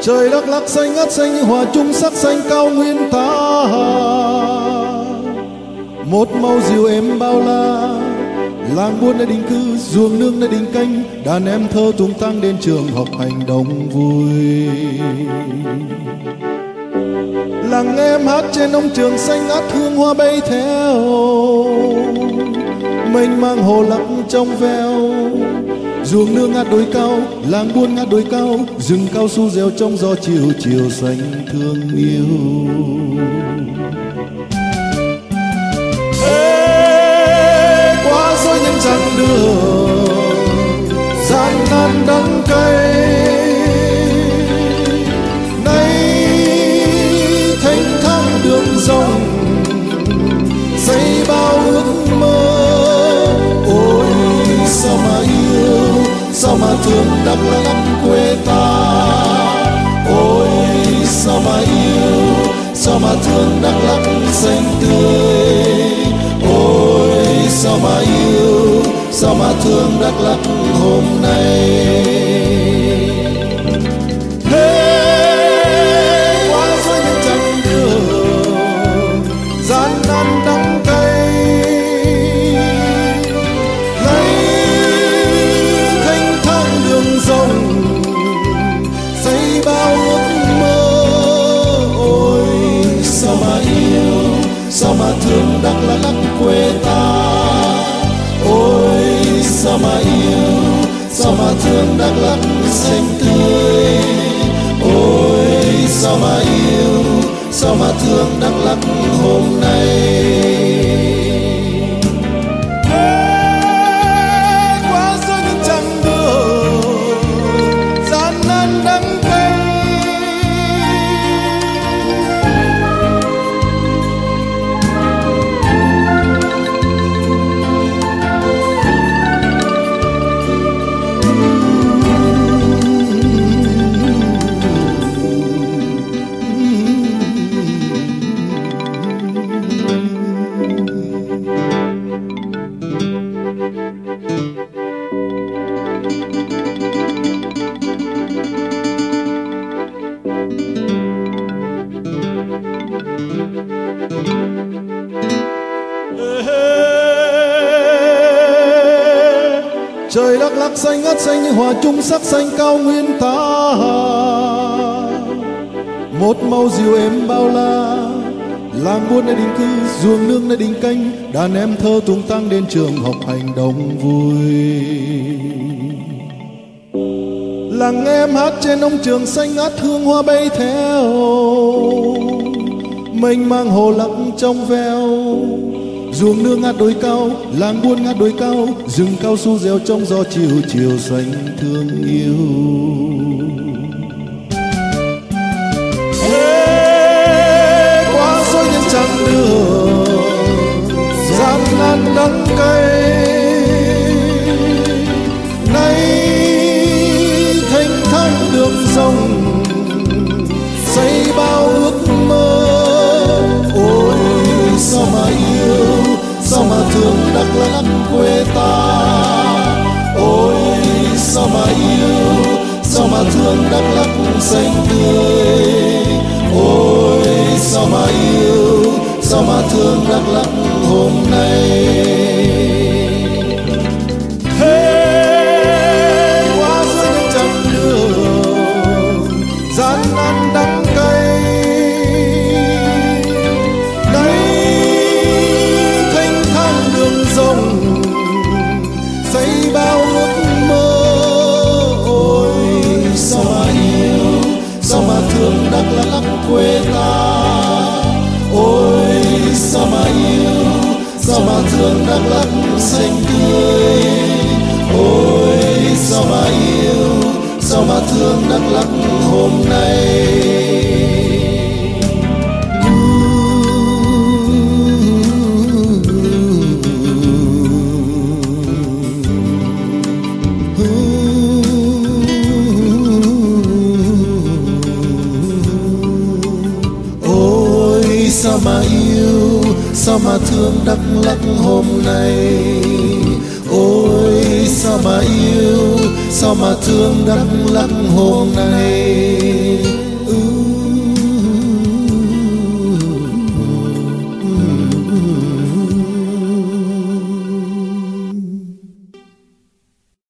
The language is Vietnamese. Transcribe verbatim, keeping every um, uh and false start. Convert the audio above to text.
Trời Đắk Lắk xanh ngắt xanh như hòa chung sắc xanh cao nguyên ta, một màu dịu êm bao la. Làng buôn nơi định cư, ruộng nương nơi định canh, đàn em thơ tung tăng đến trường học hành đông vui. Làng em hát trên nông trường xanh ngát, hương hoa bay theo, mênh mang hồ lặng trong veo. Ruộng nương ngát đồi cao, làng buôn ngát đồi cao, rừng cao su reo trong gió chiều chiều xanh thương yêu. Ê, qua rồi những chặng đường gian nan đắng cay, nay thanh thang đường rộng xây bao ước mơ. Ôi sao mà yêu, sao mà thương Đắk Lắk quê ta. Ôi sao mà yêu, sao mà thương Đắk Lắk xanh tươi. Ôi sao mà yêu, sao mà thương Đắk Lắk hôm nay. Hey, qua rồi những chặng đường gian nan đắng cay, lấy thanh thang đường rộng xây bao ước mơ. Ôi sao mà yêu, sao mà thương Đắk Lắk quê ta. Ôi sao mà yêu, sao mà thương Đắk Lắk xanh tươi. Ôi sao mà yêu, sao mà thương Đắk Lắk hôm nay. Hey, qua rồi những chặng đường gian nan đắng cay, trời Đắk Lắk xanh ngắt xanh như hòa chung sắc xanh cao nguyên ta, một màu dịu êm bao la. Làng buôn nơi định cư, ruộng nương nơi định canh, đàn em thơ tung tăng đến trường học hành đông vui. Làng em hát trên nông trường xanh ngát, hương hoa bay theo, mênh mang hồ lặng trong veo. Ruộng nương ngát đồi cao, làng buôn ngát đồi cao, rừng cao su reo trong gió chiều chiều xanh thương yêu. Hey, qua rồi những chặng đường gian nan đắng cay, nay thanh thang đường rộng xây bao ước mơ. Ôi sao mà yêu, sao mà thương Đắk Lắk quê ta. Ôi sao mà yêu, sao mà thương Đắk Lắk xanh tươi. Ôi sao mà yêu, sao mà thương Đắk Lắk hôm nay. Hey, qua rồi những chặng đường gian nan đắng cay, rộng xây bao ước mơ. Ôi sao mà yêu, sao mà thương Đắk Lắk quê ta. Ôi sao mà yêu, sao mà thương Đắk Lắk xanh tươi. Ôi sao mà yêu, sao mà thương Đắk Lắk hôm nay. Sao mà yêu, sao mà thương Đắk Lắk hôm nay. Ôi sao mà yêu, sao mà thương Đắk Lắk hôm nay.